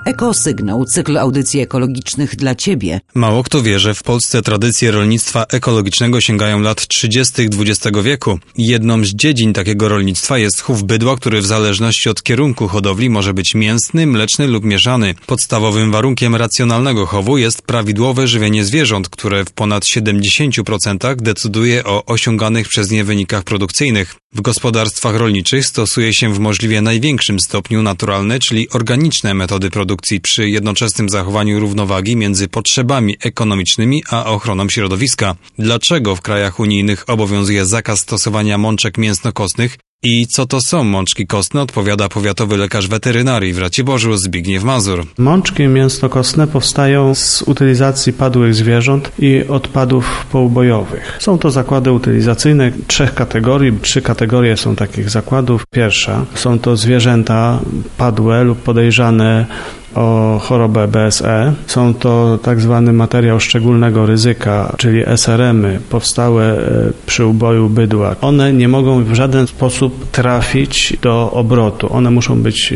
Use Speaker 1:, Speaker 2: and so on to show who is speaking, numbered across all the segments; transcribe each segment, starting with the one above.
Speaker 1: Ekosygnał, cykl audycji ekologicznych dla Ciebie.
Speaker 2: Mało kto wie, że w Polsce tradycje rolnictwa ekologicznego sięgają lat 30. XX wieku. Jedną z dziedzin takiego rolnictwa jest chów bydła, który w zależności od kierunku hodowli może być mięsny, mleczny lub mieszany. Podstawowym warunkiem racjonalnego chowu jest prawidłowe żywienie zwierząt, które w ponad 70% decyduje o osiąganych przez nie wynikach produkcyjnych. W gospodarstwach rolniczych stosuje się w możliwie największym stopniu naturalne, czyli organiczne metody produkcji przy jednoczesnym zachowaniu równowagi między potrzebami ekonomicznymi a ochroną środowiska. Dlaczego w krajach unijnych obowiązuje zakaz stosowania mączek mięsno-kostnych? I co to są mączki kostne, odpowiada powiatowy lekarz weterynarii w Raciborzu Zbigniew Mazur.
Speaker 3: Mączki mięsno-kostne powstają z utylizacji padłych zwierząt i odpadów poubojowych. Są to zakłady utylizacyjne 3 kategorii. 3 kategorie są takich zakładów. Pierwsza są to zwierzęta padłe lub podejrzane o chorobę BSE. Są to tak zwany materiał szczególnego ryzyka, czyli SRM-y powstałe przy uboju bydła. One nie mogą w żaden sposób trafić do obrotu. One muszą być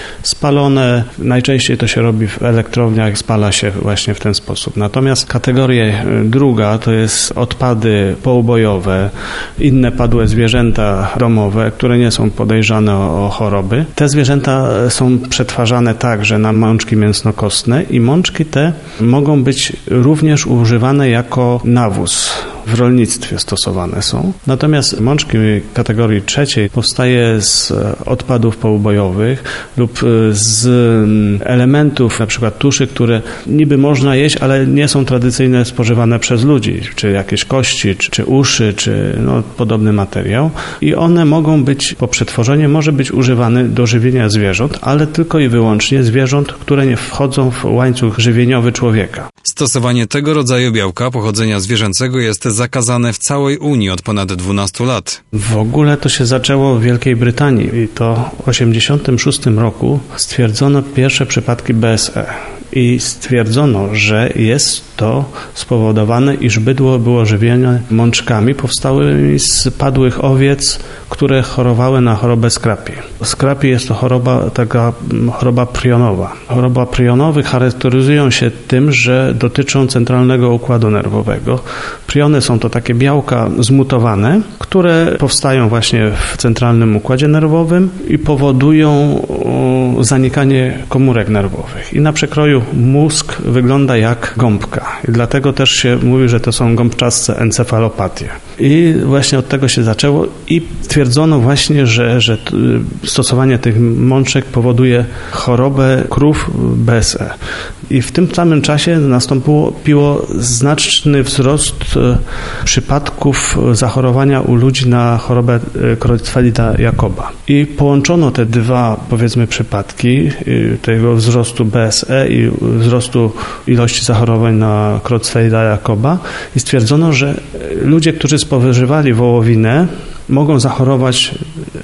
Speaker 3: spalone. Najczęściej to się robi w elektrowniach, spala się właśnie w ten sposób. Natomiast kategoria druga to jest odpady poubojowe, inne padłe zwierzęta domowe, które nie są podejrzane o choroby. Te zwierzęta są przetwarzane także na mączki mięsno-kostne i mączki te mogą być również używane jako nawóz. W rolnictwie stosowane są. Natomiast mączki kategorii trzeciej powstaje z odpadów poubojowych lub z elementów, na przykład tuszy, które niby można jeść, ale nie są tradycyjnie spożywane przez ludzi, czy jakieś kości, czy uszy, czy podobny materiał. I one mogą być, po przetworzeniu może być używane do żywienia zwierząt, ale tylko i wyłącznie zwierząt, które nie wchodzą w łańcuch żywieniowy człowieka.
Speaker 2: Stosowanie tego rodzaju białka pochodzenia zwierzęcego jest zakazane w całej Unii od ponad 12 lat.
Speaker 3: W ogóle to się zaczęło w Wielkiej Brytanii i to w 1986 roku stwierdzono pierwsze przypadki BSE. I stwierdzono, że jest to spowodowane, iż bydło było żywione mączkami powstałymi z padłych owiec, które chorowały na chorobę skrapi. Skrapi jest to choroba prionowa. Choroba prionowe charakteryzują się tym, że dotyczą centralnego układu nerwowego. Priony są to takie białka zmutowane, które powstają właśnie w centralnym układzie nerwowym i powodują zanikanie komórek nerwowych. I na przekroju mózg wygląda jak gąbka. I dlatego też się mówi, że to są gąbczaste encefalopatie. I właśnie od tego się zaczęło i twierdzono właśnie, że stosowanie tych mączek powoduje chorobę krów BSE. I w tym samym czasie nastąpiło znaczny wzrost przypadków zachorowania u ludzi na chorobę Creutzfeldta Jakoba. I połączono te dwa, powiedzmy, przypadki tego wzrostu BSE i wzrostu ilości zachorowań na Creutzfeldta Jakoba i stwierdzono, że ludzie, którzy spożywali wołowinę, mogą zachorować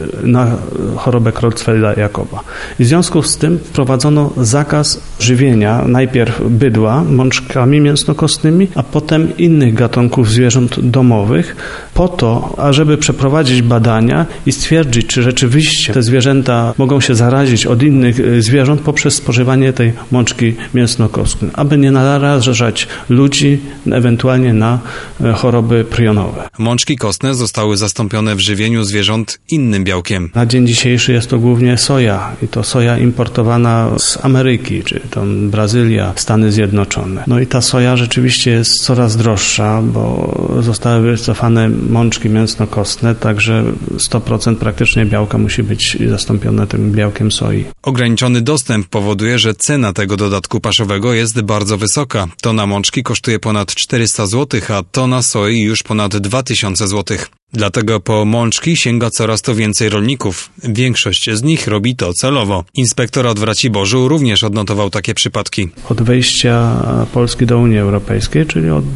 Speaker 3: na chorobę Creutzfeldta Jakoba. I w związku z tym wprowadzono zakaz żywienia najpierw bydła mączkami mięsno-kostnymi, a potem innych gatunków zwierząt domowych po to, ażeby przeprowadzić badania i stwierdzić, czy rzeczywiście te zwierzęta mogą się zarazić od innych zwierząt poprzez spożywanie tej mączki mięsno-kostnej, aby nie narażać ludzi ewentualnie na choroby prionowe.
Speaker 2: Mączki kostne zostały zastąpione w żywieniu zwierząt innym białkiem.
Speaker 3: Na dzień dzisiejszy jest to głównie soja i to soja importowana z Ameryki, czy to Brazylia, Stany Zjednoczone. No i ta soja rzeczywiście jest coraz droższa, bo zostały wycofane mączki mięsno-kostne, także 100% praktycznie białka musi być zastąpione tym białkiem soi.
Speaker 2: Ograniczony dostęp powoduje, że cena tego dodatku paszowego jest bardzo wysoka. Tona mączki kosztuje ponad 400 zł, a tona soi już ponad 2000 zł. Dlatego po mączki sięga coraz to więcej rolników. Większość z nich robi to celowo. Inspektorat w Raciborzu również odnotował takie przypadki.
Speaker 3: Od wejścia Polski do Unii Europejskiej, czyli od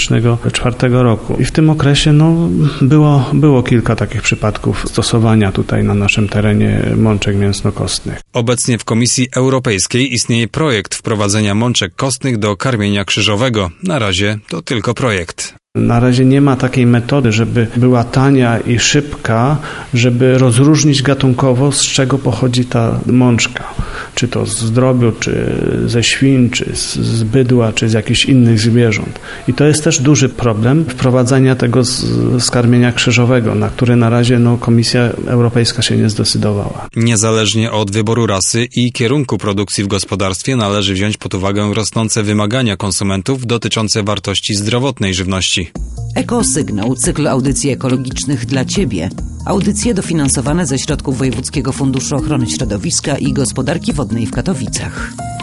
Speaker 3: 2004 roku. I w tym okresie było kilka takich przypadków stosowania tutaj na naszym terenie mączek mięsno-kostnych.
Speaker 2: Obecnie w Komisji Europejskiej istnieje projekt wprowadzenia mączek kostnych do karmienia krzyżowego. Na razie to tylko projekt.
Speaker 3: Na razie nie ma takiej metody, żeby była tania i szybka, żeby rozróżnić gatunkowo, z czego pochodzi ta mączka. Czy to z drobiu, czy ze świń, czy z bydła, czy z jakichś innych zwierząt. I to jest też duży problem wprowadzania tego skarmienia krzyżowego, na które na razie Komisja Europejska się nie zdecydowała.
Speaker 2: Niezależnie od wyboru rasy i kierunku produkcji w gospodarstwie należy wziąć pod uwagę rosnące wymagania konsumentów dotyczące wartości zdrowotnej żywności.
Speaker 1: Ekosygnał, cykl audycji ekologicznych dla Ciebie. Audycje dofinansowane ze środków Wojewódzkiego Funduszu Ochrony Środowiska i Gospodarki Wodnej w Katowicach.